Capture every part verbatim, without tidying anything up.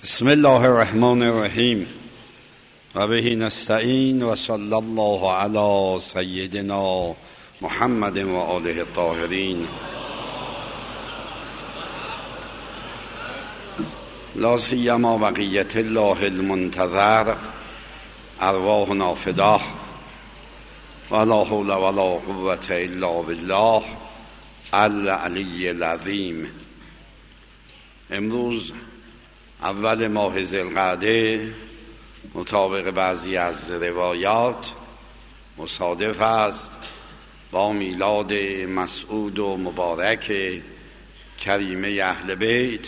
بسم الله الرحمن الرحیم و به نستعین و صلی الله علی سیدنا محمد و آله الطاهرین. لا سیما بقیت الله المنتظر ارواحنا فداه ولا حول ولا قوة الا بالله العلی العظیم. امروز اول ماه ذوالقعده مطابق بعضی از روایات مصادف است با میلاد مسعود و مبارک کریمه اهل بیت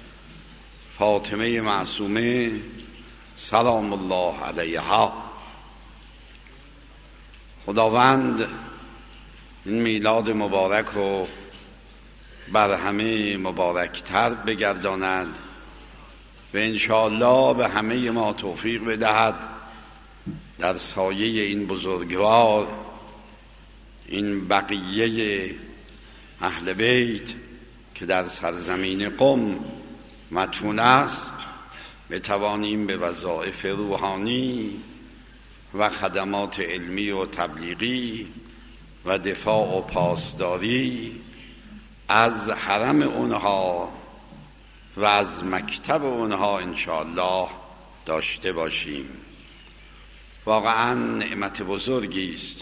فاطمه معصومه سلام الله علیها. خداوند این میلاد مبارک رو بر همه مبارکتر بگرداند و انشاءالله به همه ما توفیق بدهد در سایه این بزرگوار، این بقیه اهل بیت که در سرزمین قم مدفون است، بتوانیم به وظایف روحانی و خدمات علمی و تبلیغی و دفاع و پاسداری از حرم اونها و از مکتب اونها انشاءالله داشته باشیم. واقعا نعمت بزرگی است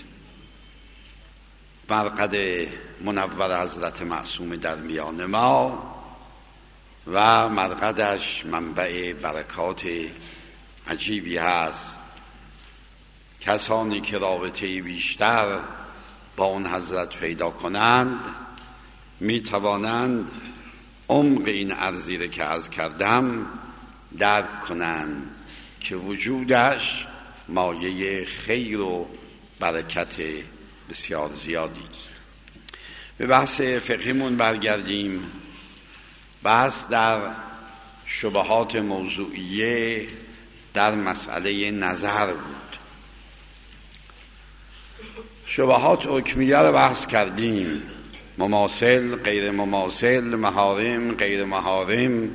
مرقد منور حضرت معصوم در میان ما و مرقدش منبع برکات عجیبی هست. کسانی که رابطه بیشتر با اون حضرت پیدا کنند می توانند عمق این ارزی که عرض کردم درک کنند که وجودش مایه خیر و برکت بسیار زیادی است. به بحث فقهیمون برگردیم. بحث در شبهات موضوعیه در مسئله نظر بود. شبهات حکمیه رو بحث کردیم، مماثل، غیر مماثل، محارم، غیر محارم،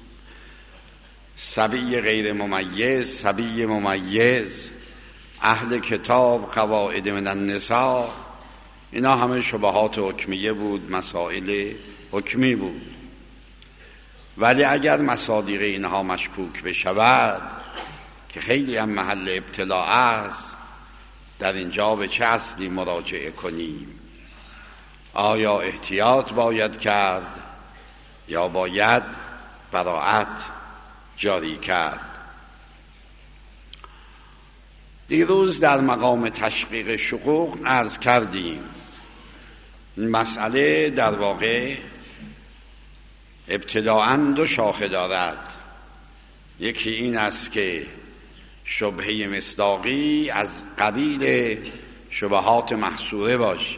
صبی غیر ممیز، صبی ممیز، اهل کتاب، قواعد من النساء، اینا همه شبهات حکمیه بود، مسائل حکمی بود. ولی اگر مصادیق اینها مشکوک بشود که خیلی هم محل ابتلاع است، در اینجا به چه اصلی مراجعه کنیم؟ آیا احتیاط باید کرد یا باید براءت جاری کرد؟ دیروز در مقام تشقیق شقوق عرض کردیم این مسئله در واقع ابتداءً دو شاخه دارد. یکی این است که شبهه مصداقی از قبیل شبهات محصوره باشه.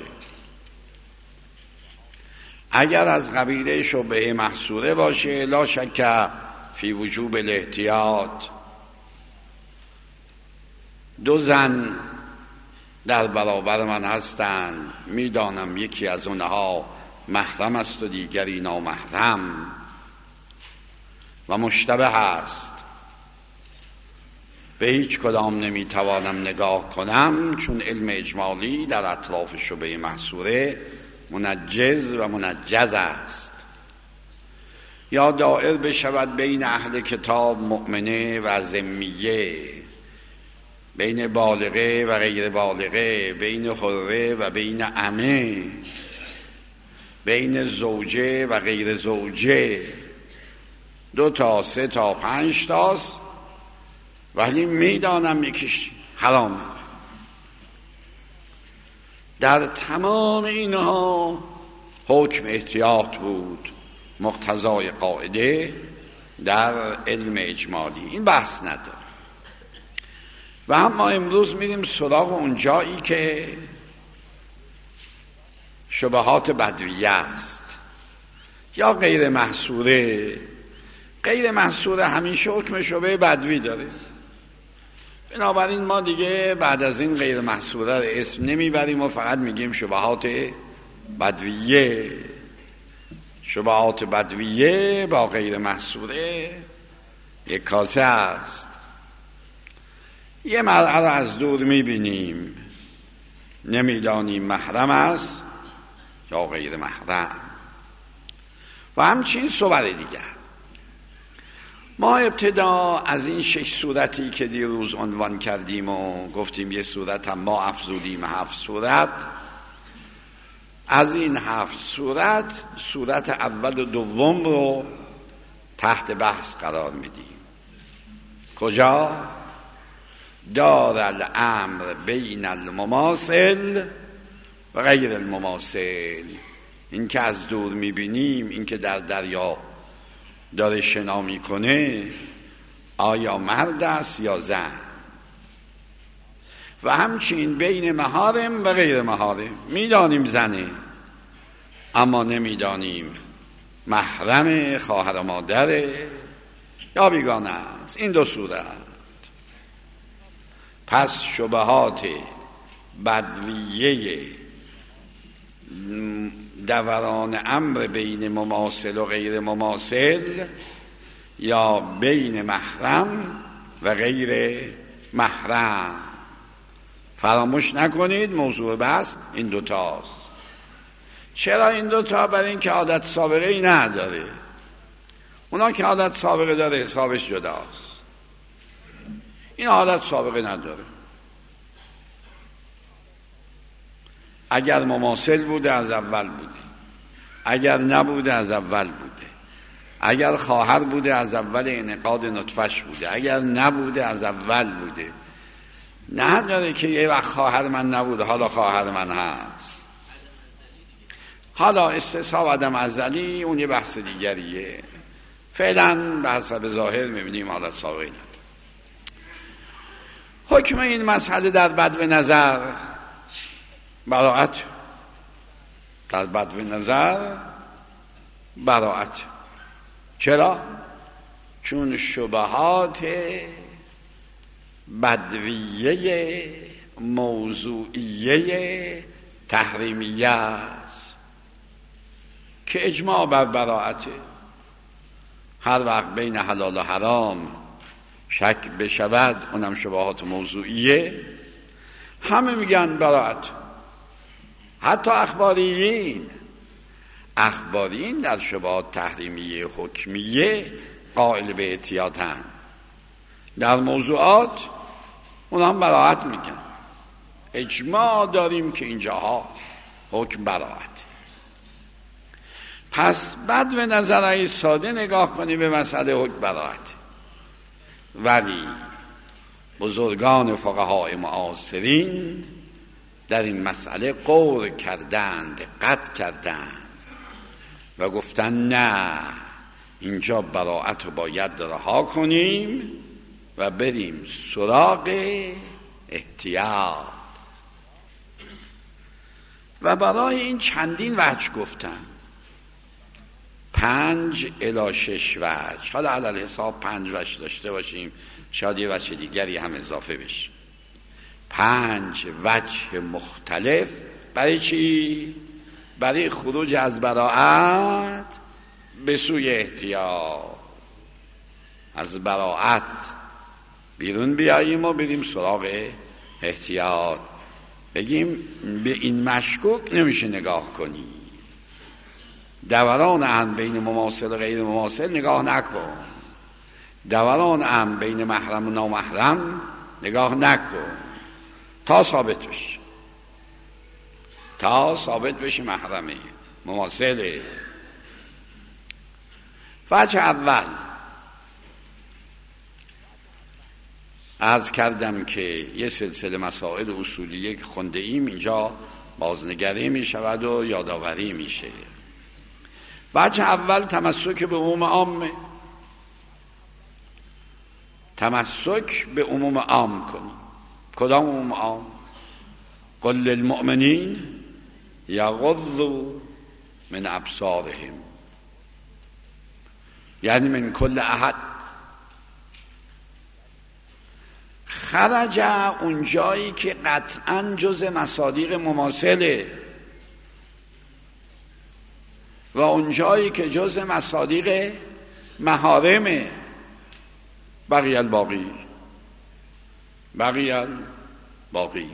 اگر از قبیله شبهه محصوره باشه لا شک فی وجوب الاحتیاط. دو زن در برابر من هستند، میدانم یکی از اونها محرم است و دیگری نامحرم و مشتبه است، به هیچ کدام نمیتوانم نگاه کنم چون علم اجمالی در اطراف شبهه محصوره منجز و منجز است. یا دائر بشود بین اهل کتاب مؤمنه و ذمیه، بین بالغه و غیر بالغه، بین حره و بین امه، بین زوجه و غیر زوجه، دو تا سه تا پنج تاست، ولی میدانم یکیش حرامه. در تمام اینها حکم احتیاط بود، مقتضای قاعده در علم اجمالی. این بحث نداره. و اما امروز میریم سراغ اون جایی که شبهات بدویه است یا غیر محصوره. غیر محصوره همیشه حکم شبه بدوی داره، بنابراین ما دیگه بعد از این غیر محصوره رو اسم نمیبریم و فقط میگیم شبهات بدویه. شبهات بدویه با غیر محصوره یک کاسه است. یه مرأة را از دور میبینیم، نمیدانیم محرم است یا غیر محرم. و همچین صور دیگر. ما ابتدا از این شش صورتی که دیروز عنوان کردیم و گفتیم یه صورت هم ما افزودیم هفت صورت، از این هفت صورت صورت اول و دوم رو تحت بحث قرار میدیم. کجا؟ دار الامر بین المماثل و غیر المماثل. این که از دور میبینیم، این که در دریا داره شنا میکنه، آیا مرد است یا زن؟ و همچین بین محارم و غیر محارم. میدانیم زنه اما نمیدانیم محرم خواهر و مادره یا بیگانه است. این دو صورت. پس شبهات بدویه دوران امر بین مماثل و غیر مماثل یا بین محرم و غیر محرم، فراموش نکنید موضوع بحث این دوتاست. چرا این دوتا؟ برای این که عادت سابقه ای نداره. اونا که عادت سابقه داره حسابش جداست، این عادت سابقه نداره. اگر مماثل بوده از اول بوده، اگر نبوده از اول بوده، اگر خواهر بوده از اول انعقاد نطفش بوده، اگر نبوده از اول بوده. نه داره که یه وقت خواهر من نبوده حالا خواهر من هست. حالا استصحاب عدم ازلی اون یه بحث دیگریه. فعلا به حسب ظاهر میبینیم حالت سابقه نداره. حکم این مسئله در بدو نظر براعت، در بدو نظر براعت. چرا؟ چون شبهات بدویه موضوعیه تحریمیه است که اجماع بر براعته. هر وقت بین حلال و حرام شک بشود، اونم شبهات موضوعیه، همه میگن براعت. حتی اخباریین اخباریین در شبهات تحریمیه حکمیه قائل به احتیاطن. در موضوعات اونم براعت میگن. اجماع داریم که اینجاها حکم براعت. پس بعد به نظرهای ساده نگاه کنیم به مسئله حکم براعت، ولی بزرگان فقهای معاصرین در این مسئله قول کردند، دقت کردند و گفتن نه، اینجا براعت رو باید رها کنیم و بریم سراغ احتیاط. و برای این چندین وجه گفتن، پنج الی شش وجه. حالا علل حساب پنج وجه داشته باشیم، شاید یه وجه دیگری هم اضافه بشه. پنج وجه مختلف. برای چی؟ برای خروج از براعت به سوی احتیاط. از براعت بیرون بیاییم و بریم سراغ احتیاط. بگیم به این مشکوک نمیشه نگاه کنی، دوران هم بین مماثل و غیر مماثل نگاه نکن، دوران هم بین محرم و نامحرم نگاه نکن تا ثابت بشه، تا ثابت بشه محرمه مماثله. وجه اول عرض کردم که یه سلسله مسائل اصولیه که خونده ایم اینجا بازنگری می شود و یادآوری میشه. وجه اول تمسک به عموم عامه. تمسک به عموم عام کنی. کدام عموم عام؟ قل للمؤمنین یغضوا من ابصارهم، یعنی من کل احد. خرج اون جایی که قطعا جز مصادیق مماثله و اون جایی که جز مصادیق محارمه. بقی الباقی بقی الباقی.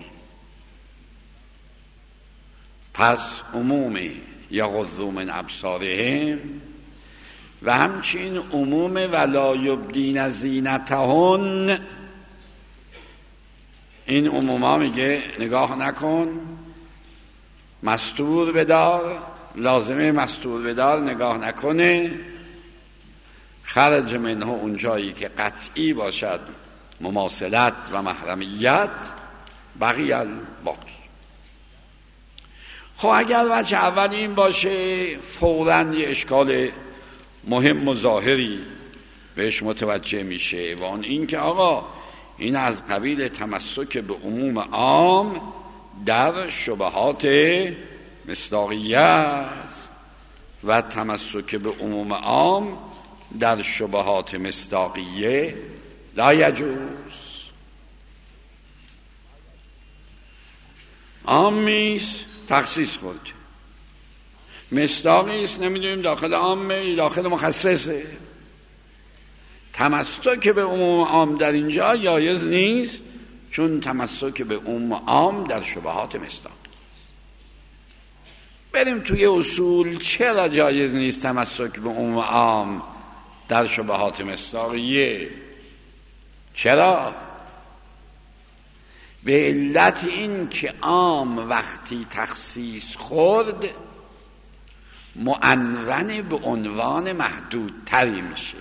پس عموم یغضوا من ابصارهم و همچین عموم ولا یبدین زینتهن، این عموما میگه نگاه نکن، مستور بدار، لازمه مستور بدار نگاه نکنه، خرج منه اون جایی که قطعی باشد مماثلت و محرمیت، بقی الباقی. خب اگر وجه اول این باشه فوراً یه اشکال مهم و ظاهری بهش متوجه میشه و اون این که آقا این از قبیل تمسک به عموم عام در شبهات مصداقیه است و تمسک به عموم عام در شبهات مصداقیه لا یجوز. عامیست تخصیص خورد، مصداقیست نمیدونیم داخل عامه داخل مخصصه. تمسک به عموم عام در اینجا جایز نیست، چون تمسک به عموم عام در شبهات مصداقی است. بریم توی اصول چرا جایز نیست تمسک به عموم عام در شبهات مصداقیه؟ چرا؟ به علت این که عام وقتی تخصیص خورد معنون به عنوان محدود تری میشه.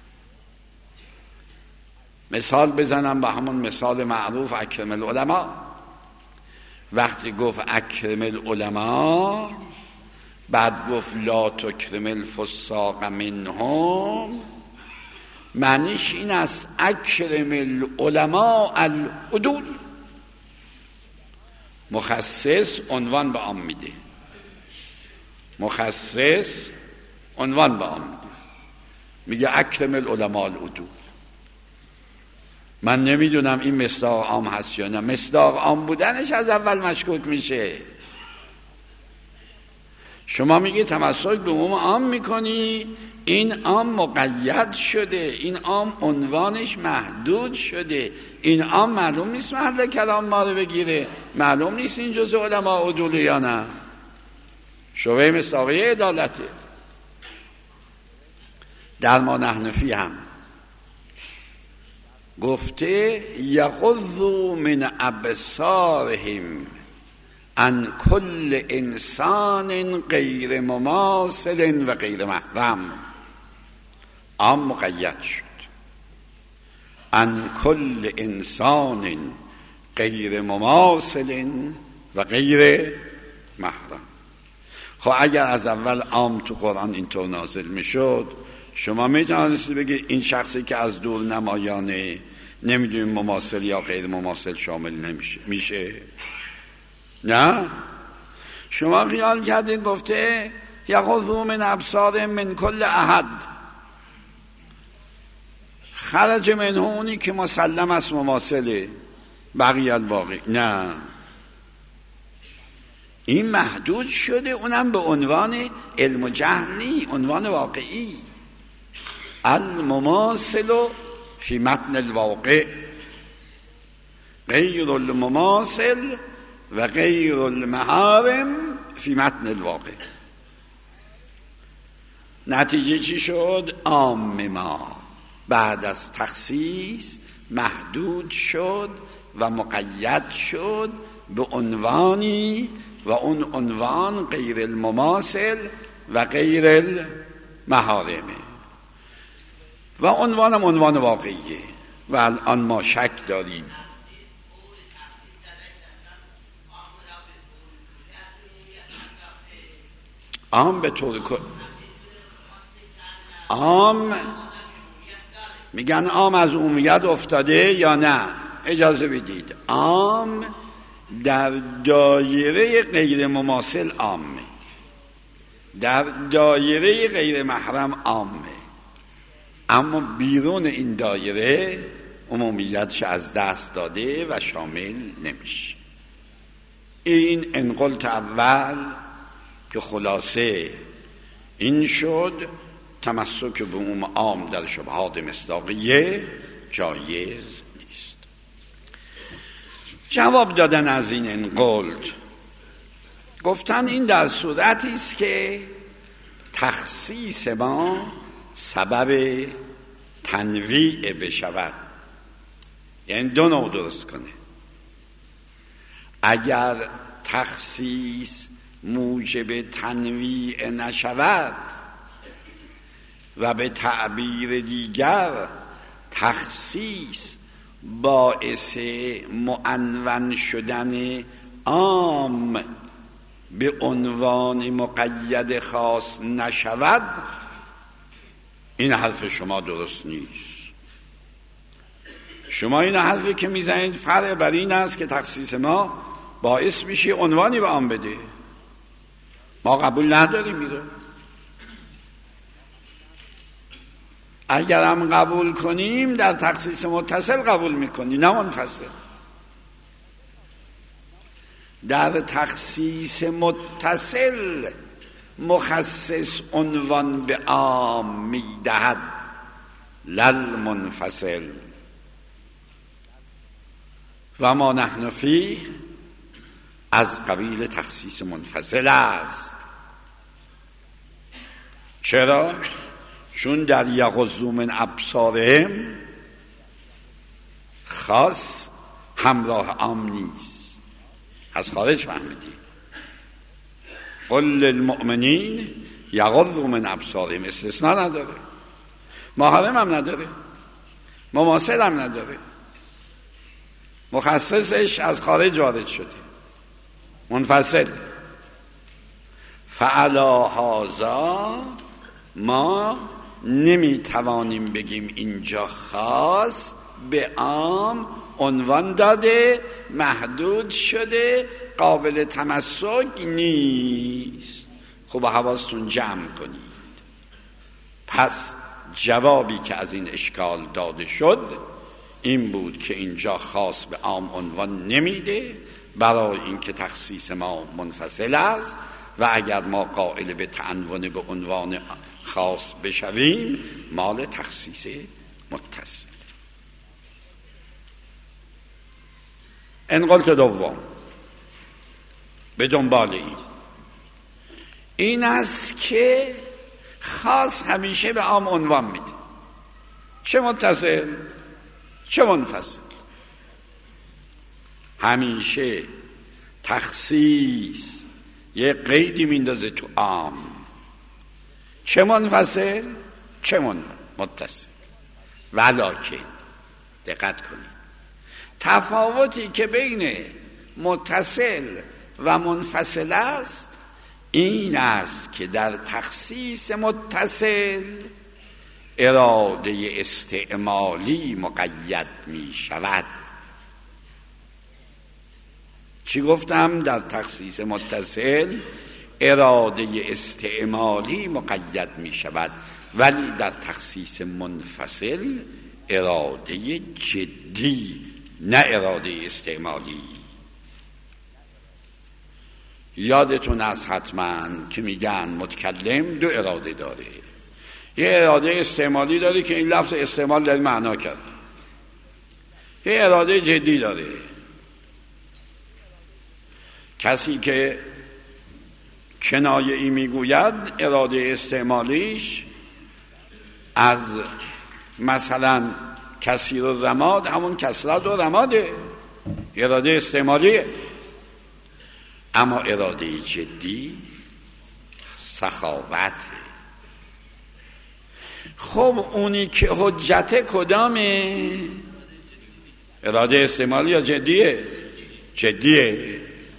مثال بزنم با همون مثال معروف اکرم العلماء. وقتی گفت اکرم العلماء بعد گفت لا تکرم الفساق منهم، معنیش این است اکرم العلماء العدول. مخصص عنوان به عام میده، مخصص عنوان به عام میده، میگه اکرم العلماء العدول. من نمیدونم این مصداق عام هست یا نه، مصداق عام بودنش از اول مشکوک میشه. شما میگی تمسک به عموم عام میکنی، این عام مقید شده، این عام عنوانش محدود شده، این عام معلوم نیست محل کلام ما رو بگیره، معلوم نیست این جزء علماء عدول یا نه. شبهه مصداقیه عدالته. در ما حنفی هم گفته یغضوا من ابصارهم عن کل انسان غیر مماثل و غیر محرم. عام مقید شد، عن کل انسان غیر مماثل و غیر محرم. خب اگر از اول عام تو قرآن اینطور نازل میشد، شما میتونستید بگید این شخصی که از دور نمایانه نمیدونیم مماثل یا غیر مماثل شامل نمیشه میشه؟ نه، شما خیال کردید گفته یغضوا من ابصارهم من کل احد، خرج منه اونی که مسلم است مماثله، بقی الباقی. نه، این محدود شده، اونم به عنوان علم و جهلی، عنوان واقعی. المماثل فی متن الواقع غیر المماثل و غیر المحارم فی متن الواقع. نتیجه چی شد؟ عام ما بعد از تخصیص محدود شد و مقید شد به عنوانی و اون عنوان غیر المماثل و غیر المحارمه و عنوانم عنوان واقعیه. و الان ما شک داریم عام به طور کل، عام میگن عام از عمومیت افتاده یا نه؟ اجازه بدید، عام در دایره غیر مماثل عامه، در دایره غیر محرم عامه، اما بیرون این دایره عمومیتش از دست داده و شامل نمیشه. این انقلت اول که خلاصه این شد تمسک به عموم عام در شبهات مصداقیه جایز نیست. جواب دادن از این انقلد، گفتن این در صورتی است که تخصیص ما سبب تنویع بشود، یعنی دو نوع درست کنه. اگر تخصیص موجب تنویع نشود و به تعبیر دیگر تخصیص باعث معنون شدن عام به عنوان مقید خاص نشود، این حرف شما درست نیست. شما این حرفی که میزنید فرع بر این است که تخصیص ما باعث میشه عنوانی به عام بده. ما قبول نداریم میره. اگر هم قبول کنیم در تخصیص متصل قبول میکنیم، نه منفصل. در تخصیص متصل مخصص عنوان به عام میدهد، لل منفصل. و ما نحن فیه از قبیل تخصیص منفصل است. چرا؟ چون در یغضوا من ابصارهم خاص همراه عام نیست، از خارج فهمیدی. قل للمؤمنین یغضوا من ابصارهم، استثناء نداره، محرم هم نداره، مماثل هم نداره، مخصصش از خارج وارد شده، منفصل. فعلا هذا ما نمیتوانیم بگیم اینجا خاص به عام عنوان داده، محدود شده، قابل تمسک نیست. خب حواستون جمع کنید. پس جوابی که از این اشکال داده شد این بود که اینجا خاص به عام عنوان نمیده، برای اینکه تخصیص ما منفصل است و اگر ما قائل به تعنون به عنوان خاص بشویم مال تخصیص متصل. انقلت دوم به دنبال این این است که خاص همیشه به عام عنوان میده، چه متصل چه منفصل. همیشه تخصیص یه قیدی میندازه تو عام، چه منفصل چه متصل. ولکن دقت کنید، تفاوتی که بین متصل و منفصل است این است که در تخصیص متصل اراده استعمالی مقید می شود. چی گفتم؟ در تخصیص متصل اراده استعمالی مقید می شود، ولی در تخصیص منفصل اراده جدی، نه اراده استعمالی. یادتون از حتما که میگن متکلم دو اراده داره، یه اراده استعمالی داره که این لفظ استعمال در معنا کرد، یه اراده جدی داره. کسی که کنایه ای میگوید اراده استعمالیش از مثلا کثیر و رماد همون کثرت و رماده، اراده استعمالیه. اما اراده جدی سخاوته. خب اونی که حجت کدامه؟ اراده استعمالی یا جدیه؟ جدیه.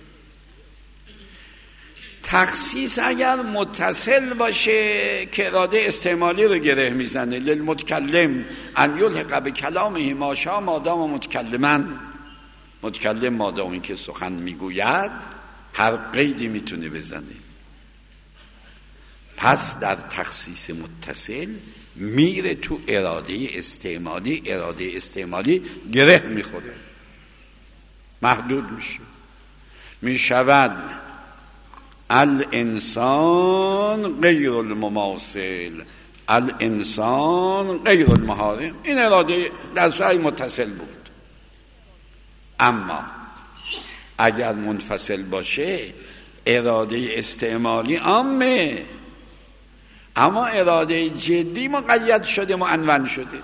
تخصیص اگر متصل باشه که اراده استعمالی رو گره میزنه، للمتکلم ان یلحق بکلامه ما شاء مادام متکلما، متکلم مادامی که سخن میگوید هر قیدی میتونه بزنه. پس در تخصیص متصل میره تو اراده استعمالی، اراده استعمالی گره میخوره، محدود میشه، میشود الانسان غیر المماثل الانسان غیر المحارم، این اراده در سعی متصل بود. اما اگر منفصل باشه اراده استعمالی عامه، اما اراده جدی مقید شده، معنون شده.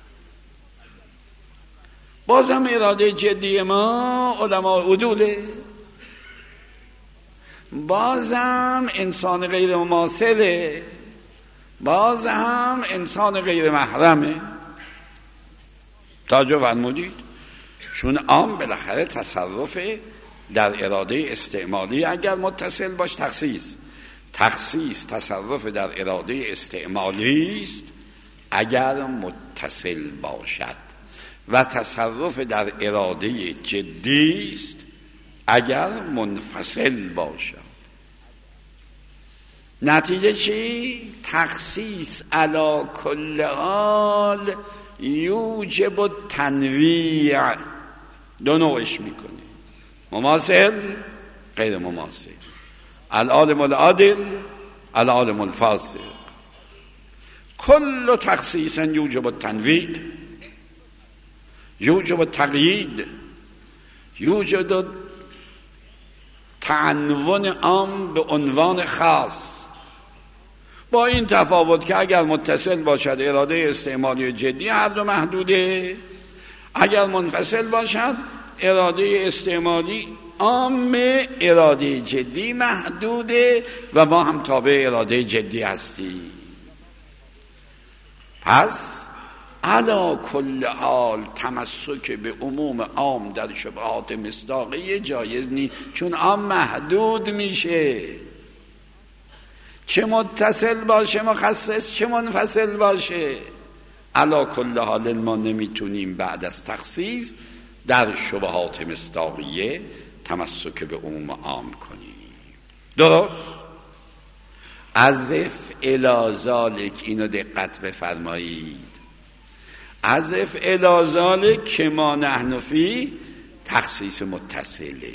بازم اراده جدی ما علماء عدوله، بازم انسان غیر مماثله، باز هم انسان غیر محرمه. توجه فرمودید؟ چون عام بالاخره تصرف در اراده استعمالی اگر متصل باش تخصیص تخصیص تصرف در اراده استعمالی است اگر متصل باشد و تصرف در اراده جدی است اگر منفصل باشد. نتیجه چی؟ تخصیص علی کل حال یوجب التنویع، دو نوعش میکنه، مماثل غیر مماثل، العالم العادل العالم الفاسق. کل تخصیص یوجب التنویع، یوجب التقیید، یوجب تعنون عام به عنوان خاص، با این تفاوت که اگر متصل باشد اراده استعمالی جدی هر دو محدوده، اگر منفصل باشد اراده استعمالی عام، اراده جدی محدوده و ما هم تابع اراده جدی هستیم. پس علا کل حال تمسک به عموم عام در شبهات مصداقیه جایز نیست، چون عام محدود میشه، چه متصل باشه مخصص چه منفصل باشه. علا کل حال ما نمیتونیم بعد از تخصیص در شبهات مصداقیه تمسک به عموم عام کنیم. درست؟ عزف الی ذالک، اینو دقت بفرمایید، عزف الی ذالک که ما نحن فی تخصیص متصله.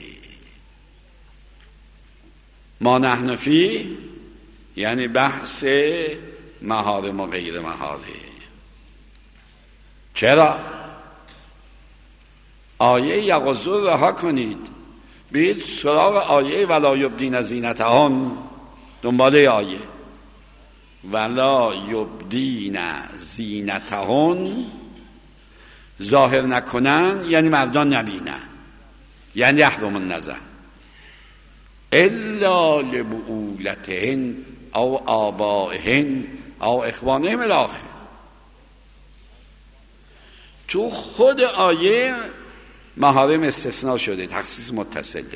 ما نحن فی یعنی بحث محارم و غیر محارم. چرا؟ آیه یغضوا رها کنید، بیاید سراغ آیه ولا یبدین زینتهن، دنباله آیه ولا یبدین زینتهن، ظاهر نکنن یعنی مردان نبینن، یعنی یحرم النظر الا لبعولتهن او آبائهن او اخوانهم الاخر. تو خود آیه محارم استثناء شده، تخصیص متصله،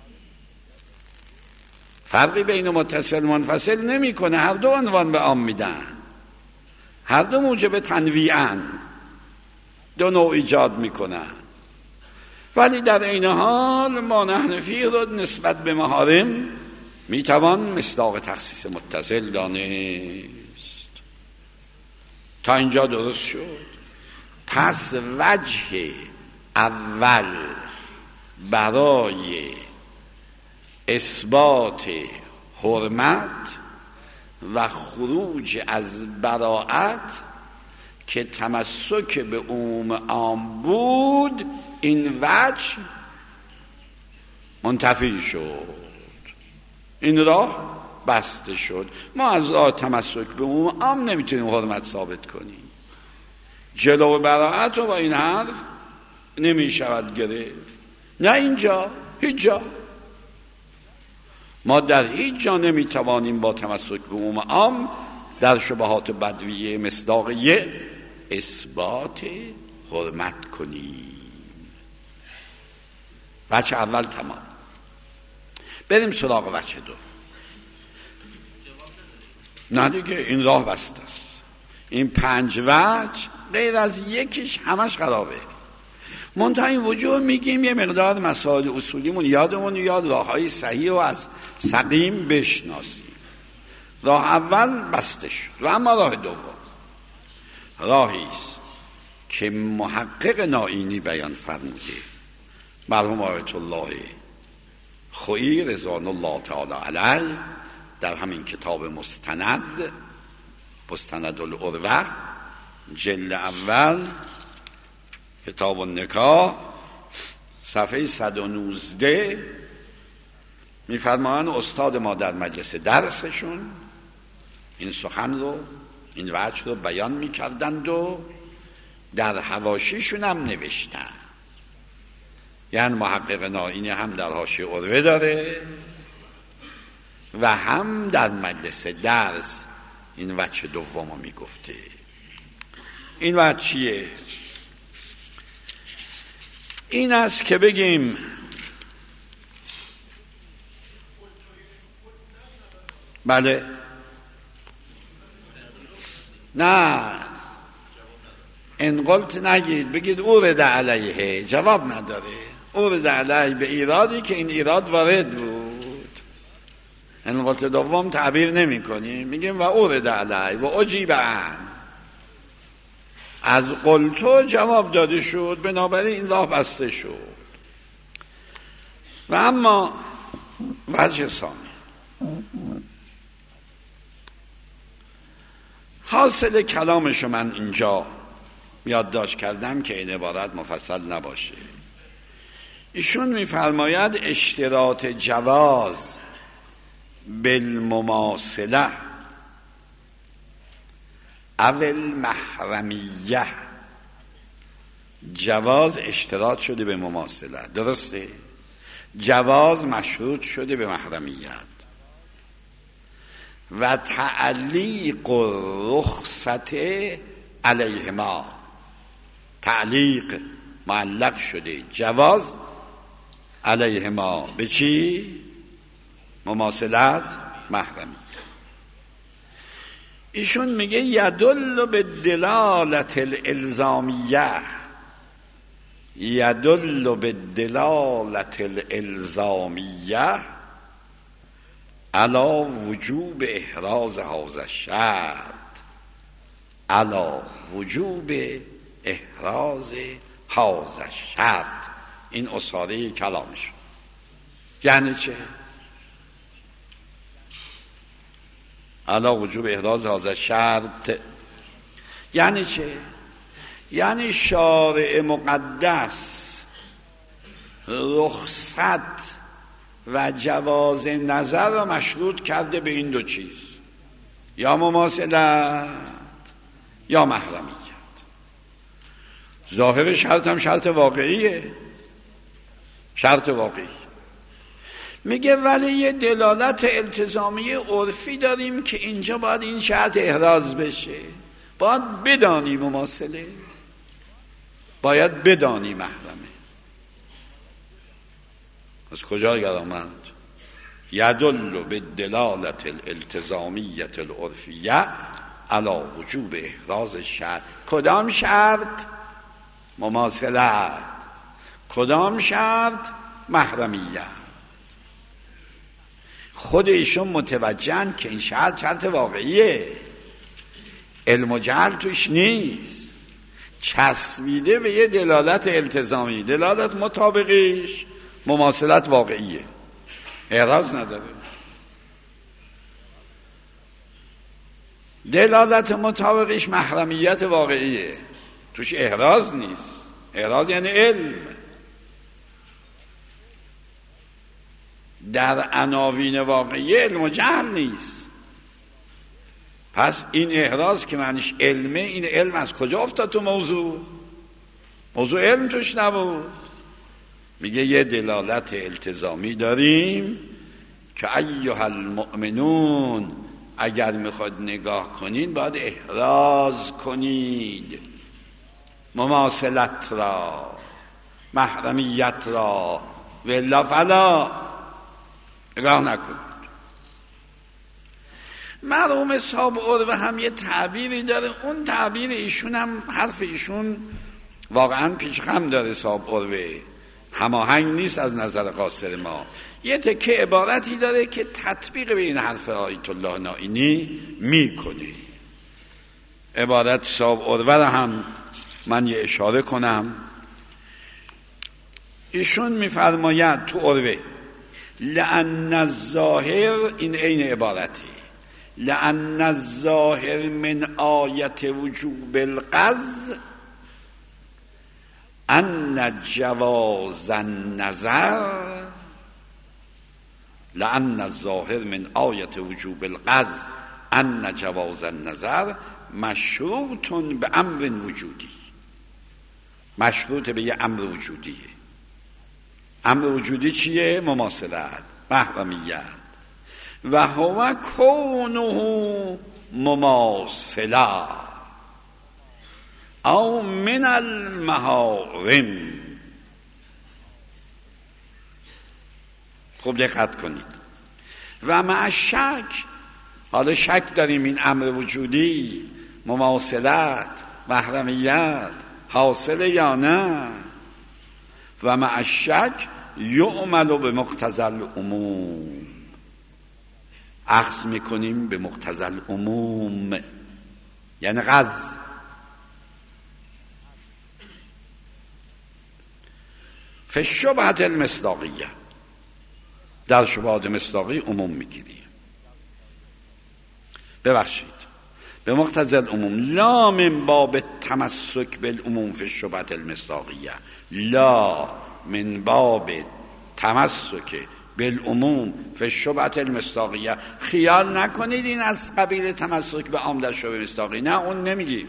فرقی بین متصل منفصل نمی کنه، هر دو عنوان به عام میدن، هر دو موجب تنویعن، دو نوع ایجاد میکنن. ولی در این حال ما نحن فیه رو نسبت به محارم میتوان مصداق تخصیص متصل دانست. تا اینجا درست شد؟ پس وجه اول برای اثبات حرمت و خروج از براءت که تمسک به عموم عام بود، این وجه منتفی شد، این راه بسته شد. ما از راه تمسک به عموم عام نمیتونیم حرمت ثابت کنیم، جلو براءت رو با این حرف نمیشود گرفت. نه اینجا، هیچ جا ما در هیچ جا نمیتوانیم با تمسک به عموم عام در شبهات بدویه مصداقیه اثبات حرمت کنیم. وجه اول تمام. بریم سراغ وجه دو. نه دیگه این راه بسته است، این پنج وجه غیر از یکیش همش خرابه. منتها این وجوه میگیم یه مقدار مسائل اصولیمون یادمون یاد، راههای صحیح و از سقیم بشناسیم. راه اول بسته شد و اما راه دوم راهی است که محقق نائینی بیان فرموده، مرحوم آیت الله خویی رضوان الله تعالی علیه در همین کتاب مستند مستند العروه جلد اول کتاب النکاح صفحه صد و نوزده میفرمایند استاد ما در مجلس درسشون این سخن رو، این وجه رو بیان میکردند و در حواشیشون هم نوشتن. یعنی محقق نائینی هم در حاشیه عروه داره و هم در مجلس درس این وجه دوم رو میگفته. این وجه چیه؟ این است که بگیم بله نه انقلت نگید، بگید اورد علیه، جواب نداره. اورد علیه به ایرادی که این ایراد وارد بود. انقلت دوم تعبیر نمی کنیم، میگیم و اورد علیه و اجیب عن، از قلتو جواب داده شد، بنابراین این راه بسته شد. و اما وجه ثانی، حاصل کلامشو من اینجا یادداشت کردم که این عبارت مفصل نباشه. ایشون میفرماید اشتراط جواز بالمماثله اول محرمیه، جواز اشتراط شده به مماثله، درسته؟ جواز مشروط شده به محرمیت و تعلیق رخصت علیهما، تعلیق معلق شده جواز علیهما به چی؟ مماثلت، محرمیت. ایشون میگه یدل به دلالت الالزامیه، یدل به دلالت الالزامیه علی وجوب احراز هذا الشرط، علی وجوب احراز هذا الشرط. این اصاره کلامش یعنی چه؟ علی وجوب احراز هذا الشرط یعنی چه؟ یعنی شارع مقدس رخصت و جواز نظر را مشروط کرده به این دو چیز، یا مماثلت یا محرمیت. ظاهر شرط هم شرط واقعیه، شرط واقعی. میگه ولی یه دلالت التزامی عرفی داریم که اینجا باید این شرط احراز بشه، باید بدانی مماثله، باید بدانی محرمه. از کجا یاد آمد؟ یدل به دلالت الالتزامیت العرفیه علی وجوب احراز شرط. کدام شرط؟ مماثلت. کدام شرط؟ محرمیت. خود ایشون متوجهن که این شرط شرط واقعیه، علم و جهل توش نیست، چسبیده به یه دلالت التزامی، دلالت مطابقیش مماثلت واقعیه، اعراض نداره. دلالت مطابقیش محرمیت واقعیه، توش اعراض نیست. اعراض یعنی علم. در عناوین واقعی علم و جهل نیست. پس این احراز که معنیش علمه، این علم از کجا افتاد تو موضوع؟ موضوع علم توش نبود. میگه یه دلالت التزامی داریم که ایها المؤمنون اگر میخواد نگاه کنین باید احراز کنید مماثلت را، محرمیت را، والا فلا نگاه نکنید. مرحوم صاحب عروه هم یه تعبیری داره، اون تعبیر ایشون هم حرف ایشون واقعا پیشخم داره. صاحب عروه هماهنگ نیست از نظر قاصر ما. یه تکه عبارتی داره که تطبیق به این حرف آیت الله نائینی میکنه. عبارت صاحب عروه را هم من یه اشاره کنم. ایشون میفرماید تو عروه لأن الظاهر، این عین عبارتی، لأن الظاهر من آیت وجوب القض ان جواز النظر لأن الظاهر من آیت وجوب القض ان جواز النظر مشروط به امر وجودی، مشروط به یه امر وجودیه. امر وجودی چیه؟ مماثلت، محرمیت. و هو کونه مماثلا او من المحارم. خوب دقت کنید. و مع شک، حالا شک داریم این امر وجودی مماثلت محرمیت حاصل یا نه. و مع شک یعمل به مقتضی العموم، اخذ میکنیم به مقتضی العموم یعنی قض. فی الشبهة المصداقیه، در شبهات مصداقی عموم میگیریم. ببخشید به مقتضی العموم، لا من باب تمسک بالعموم فی الشبهة المصداقیه، لا من باب تمسک بالعموم فی الشبهة المصداقیه. خیال نکنید این از قبیل تمسک به عام در شبهه مصداقی، نه اون نمیگیم.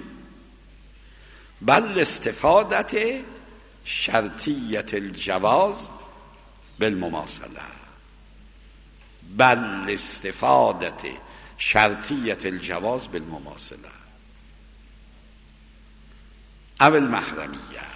بل استفادت شرطیت الجواز بالمماثله، بل استفادت شرطیت الجواز بالمماثله او المحرمیه.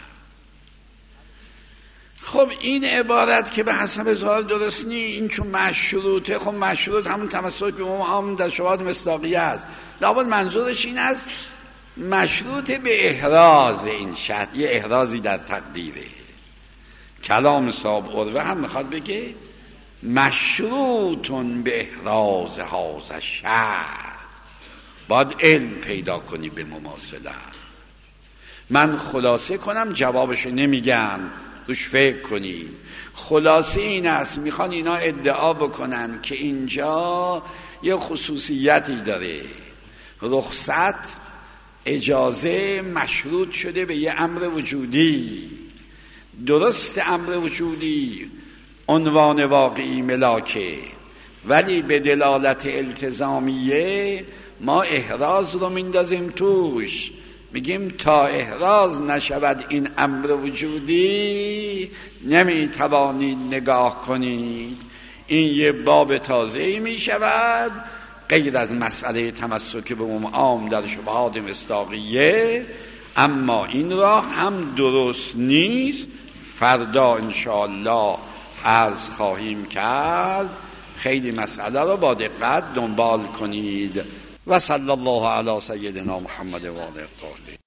خب این عبارت که به حسب ظاهر درست نی، این چون مشروطه، خب مشروط همون تمسک به عموم در شبهات مصداقیه است. لابد منظورش این است مشروط به احراز این شرط، یه احرازی در تقدیره. کلام صاحب عروه هم میخواد بگه مشروطون به احراز هذا شرط، باید علم پیدا کنی به مماثله. من خلاصه کنم، جوابشو نمیگم، روش فکر کنی. خلاصه این است، میخوان اینا ادعا بکنن که اینجا یه خصوصیتی داره، رخصت اجازه مشروط شده به یه امر وجودی. درست امر وجودی عنوان واقعی ملاکه، ولی به دلالت التزامیه ما احراز رو میندازیم توش، میگیم تا احراز نشود این امر وجودی نمیتوانید نگاه کنید. این یه باب تازه‌ای میشود غیر از مسئله تمسک به عموم عام در شبهات مصداقیه. اما این راه هم درست نیست، فردا انشاءالله عرض خواهیم کرد. خیلی مسئله را با دقت دنبال کنید. و صلی الله علی سیدنا محمد و آله الطاهرین.